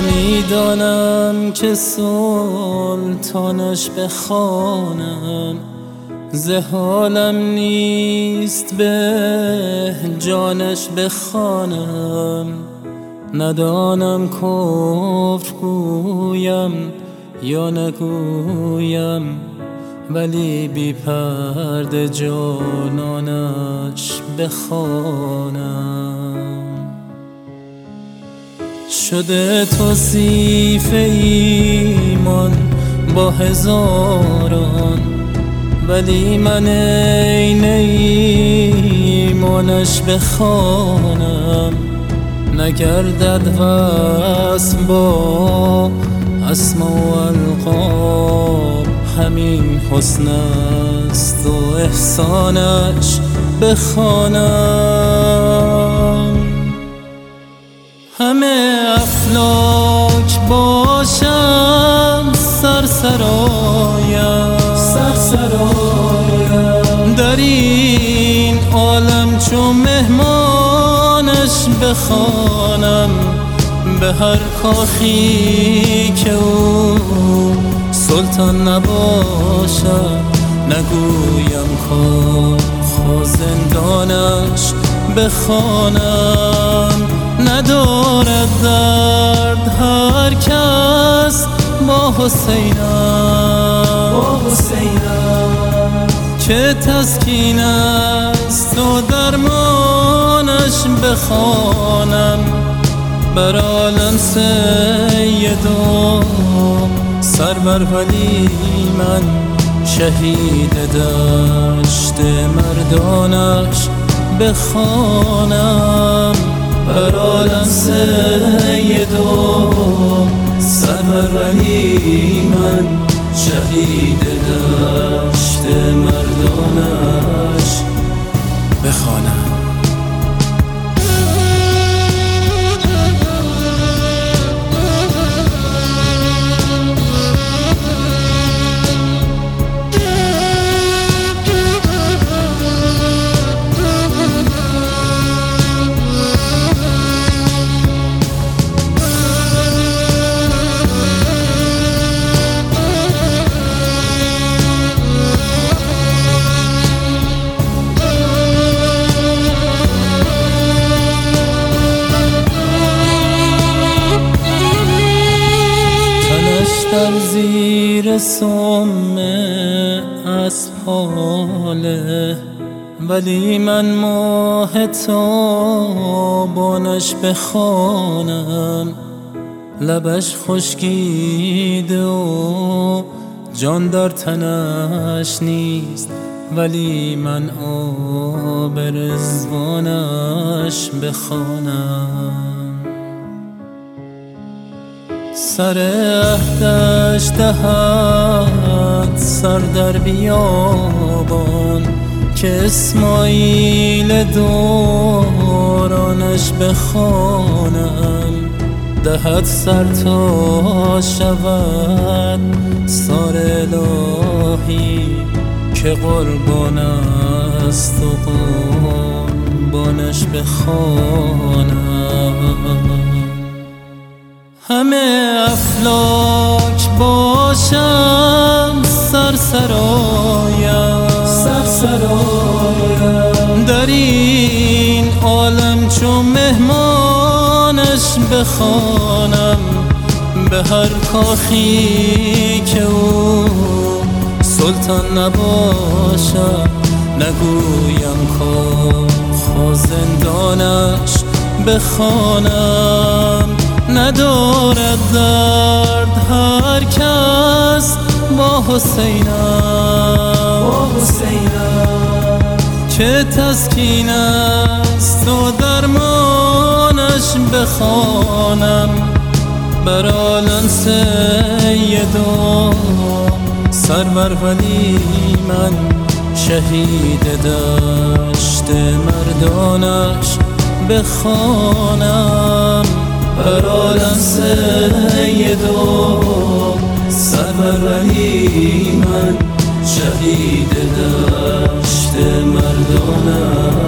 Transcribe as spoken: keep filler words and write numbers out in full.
نمیدانم که سلطانش بخوانم، ز حالم نیست به جانش بخوانم. ندانم کفر گویم یا نگویم، ولی بی پرده جانانش بخوانم. شده توصیف ایمان با هزاران، ولی من عین ایمانش بخوانم. نگردد وصف با اسما و القاب، همین حسن است و احسانش بخوانم. همه افلاک باشم سرسرایم، سرسرایم در این عالم چون مهمانش بخوانم. به هر کاخی که او سلطان نباشد، نگویم کاخ و زندانش بخوانم. ندارد درد هر کس با حسینم، با حسینم که تسکین است و درمانش بخوانم. بر عالم سید و سرور ولی من، شهید دشت مردانش بخوانم. بر عالم سید و سرور ولی من، شهید دشت مردانش بخوانم. در زیر سم اسپاله، ولی من ماه تابانش بخوانم. لبش خشکیده و جان در تنش نیست، ولی من آب رضوانش بخوانم. سر عهدش دهد سر در بیابان، که اسماعیل دورانش بخوانم. دهد سر تا شود سار الهی، که قربان است و قربانش بخوانم. همه افلاک باشم سرسرایم، سرسرایم در این عالم چون مهمانش بخوانم. به هر کاخی که او سلطان نباشد، نگویم کاخ و زندانش بخوانم. ندارد درد هر کس با حسینم، با حسینم که تسکین است و درمانش بخوانم. بر عالم سید و سرور ولی من، شهید دشت مردانش بخوانم. بر عالم سید و سرور ولی من، شهید دشت مردانش